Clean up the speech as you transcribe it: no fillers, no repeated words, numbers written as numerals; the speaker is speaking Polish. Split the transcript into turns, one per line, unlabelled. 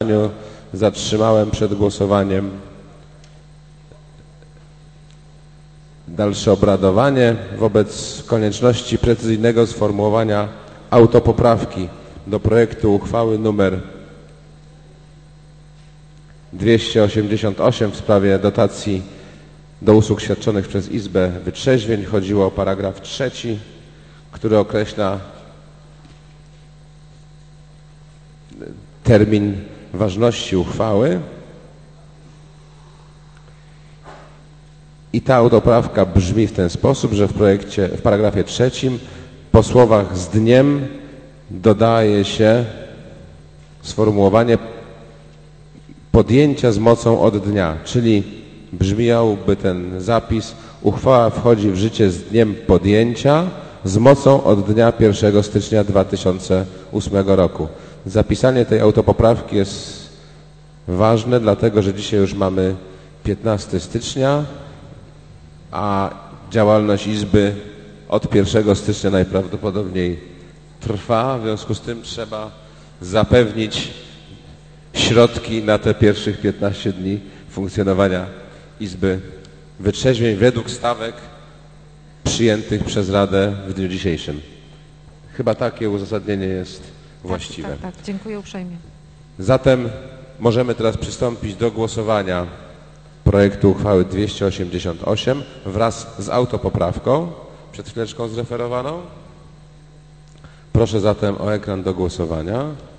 zatrzymałem przed głosowaniem dalsze obradowanie wobec konieczności precyzyjnego sformułowania autopoprawki do projektu uchwały nr 288 w sprawie dotacji do usług świadczonych przez Izbę Wytrzeźwień. Chodziło o paragraf 3, który określa termin ważności uchwały. I ta autopoprawka brzmi w ten sposób, że w paragrafie 3 po słowach z dniem dodaje się sformułowanie podjęcia z mocą od dnia, czyli brzmiałby ten zapis: uchwała wchodzi w życie z dniem podjęcia z mocą od dnia 1 stycznia 2008 roku. Zapisanie tej autopoprawki jest ważne, dlatego że dzisiaj już mamy 15 stycznia, a działalność Izby od 1 stycznia najprawdopodobniej trwa. W związku z tym trzeba zapewnić środki na te pierwszych 15 dni funkcjonowania Izby Wytrzeźwień według stawek przyjętych przez Radę w dniu dzisiejszym. Chyba takie uzasadnienie jest właściwe.
Tak, dziękuję uprzejmie.
Zatem możemy teraz przystąpić do głosowania projektu uchwały 288 wraz z autopoprawką, przed chwileczką zreferowaną. Proszę zatem o ekran do głosowania.